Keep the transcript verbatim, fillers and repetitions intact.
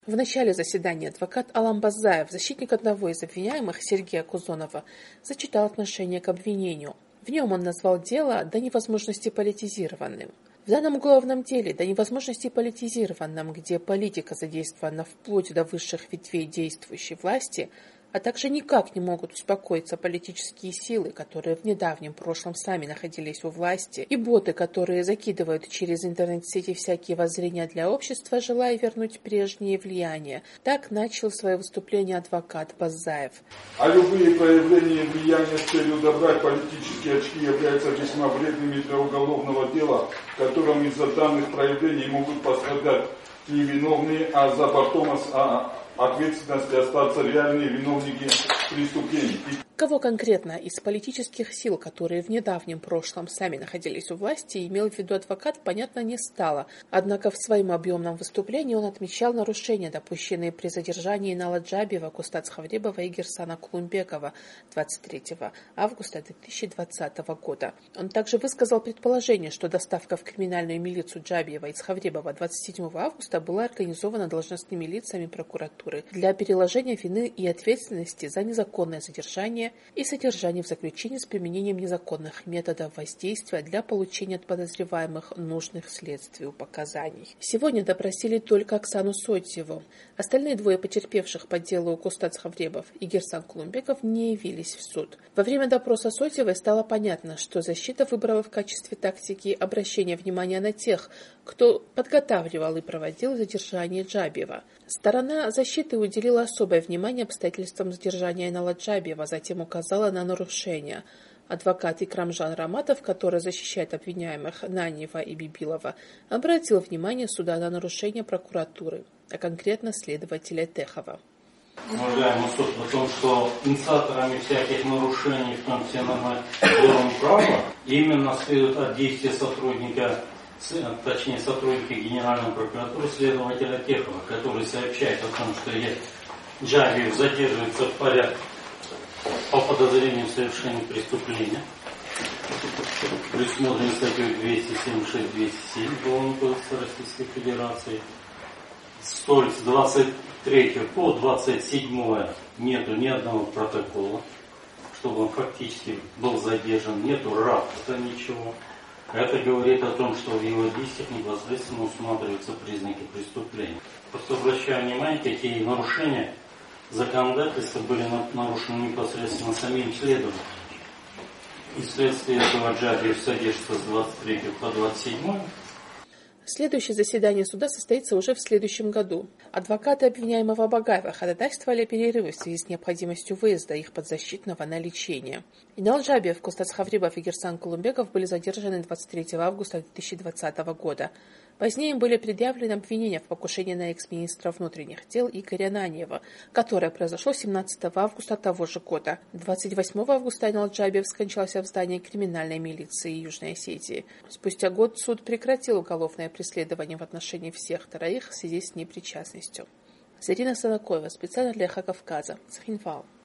В начале заседания адвокат Алам Базаев, защитник одного из обвиняемых, Сергея Кузонова, зачитал отношение к обвинению. В нем он назвал дело до невозможности политизированным. В данном уголовном деле до невозможности политизированном, где политика задействована вплоть до высших ветвей действующей власти, а также никак не могут успокоиться политические силы, которые в недавнем прошлом сами находились у власти, и боты, которые закидывают через интернет-сети всякие воззрения для общества, желая вернуть прежнее влияние. Так начал свое выступление адвокат Базаев. А любые проявления влияния с целью добрать политические очки являются весьма вредными для уголовного дела, в котором из-за данных проявлений могут пострадать невиновные, а за бортом ответственности остаться реальные виновники преступлений. Кого конкретно из политических сил, которые в недавнем прошлом сами находились у власти, имел в виду адвокат, понятно не стало. Однако в своем объемном выступлении он отмечал нарушения, допущенные при задержании Инала Джабиева, Кустат Схавребова и Герсана Кулумбекова двадцать третьего августа две тысячи двадцатого года. Он также высказал предположение, что доставка в криминальную милицию Джабиева и Схавребова двадцать седьмого августа была организована должностными лицами прокуратуры для переложения вины и ответственности за незаконное задержание и содержание в заключении с применением незаконных методов воздействия для получения от подозреваемых нужных следствию показаний. Сегодня допросили только Оксану Сотьеву. Остальные двое потерпевших по делу Кустат Схавребов и Герсан Кулумбеков не явились в суд. Во время допроса Сотьевой стало понятно, что защита выбрала в качестве тактики обращения внимания на тех, кто подготавливал и проводил задержание Джабиева. Сторона защиты уделила особое внимание обстоятельствам задержания Инала Джабиева, затем указала на нарушения. Адвокат Икрамжан Раматов, который защищает обвиняемых Нанева и Бибилова, обратил внимание суда на нарушения прокуратуры, а конкретно следователя Техова. Уважаемый суд, о том, что инициаторами всяких нарушений, в том числе нормативного права, именно следует от действия сотрудника, точнее сотрудника Генеральной прокуратуры, следователя Техова, который сообщает о том, что Джабиев задерживается в порядке по подозрению в совершении преступления, предусмотрено статьей двести семьдесят шесть двести семь Уголовного кодекса Российской Федерации. Столь с двадцать третьего по двадцать седьмое нету ни одного протокола, чтобы он фактически был задержан, нету рапорта, ничего. Это говорит о том, что в его действиях непосредственно усматриваются признаки преступления. Просто обращаю внимание, какие нарушения законодательства были нарушены непосредственно самим следователем. И вследствие этого Джабиев содержится с двадцать третьего по двадцать седьмое. Следующее заседание суда состоится уже в следующем году. Адвокаты обвиняемого Багаева ходатайствовали о перерыве в связи с необходимостью выезда их подзащитного на лечение. Инал Джабиев, Кустат Схавребов и Герсан Кулумбеков были задержаны двадцать третьего августа две тысячи двадцатого года. Позднее им были предъявлены обвинения в покушении на экс-министра внутренних дел Игоря Нанева, которое произошло семнадцатого августа того же года. двадцать восьмого августа Инал Джабиев скончался в здании криминальной милиции Южной Осетии. Спустя год суд прекратил уголовное преследование в отношении всех троих в связи с непричастностью. Зарина Санакоева, специально для Эхо Кавказа, Цхинвал.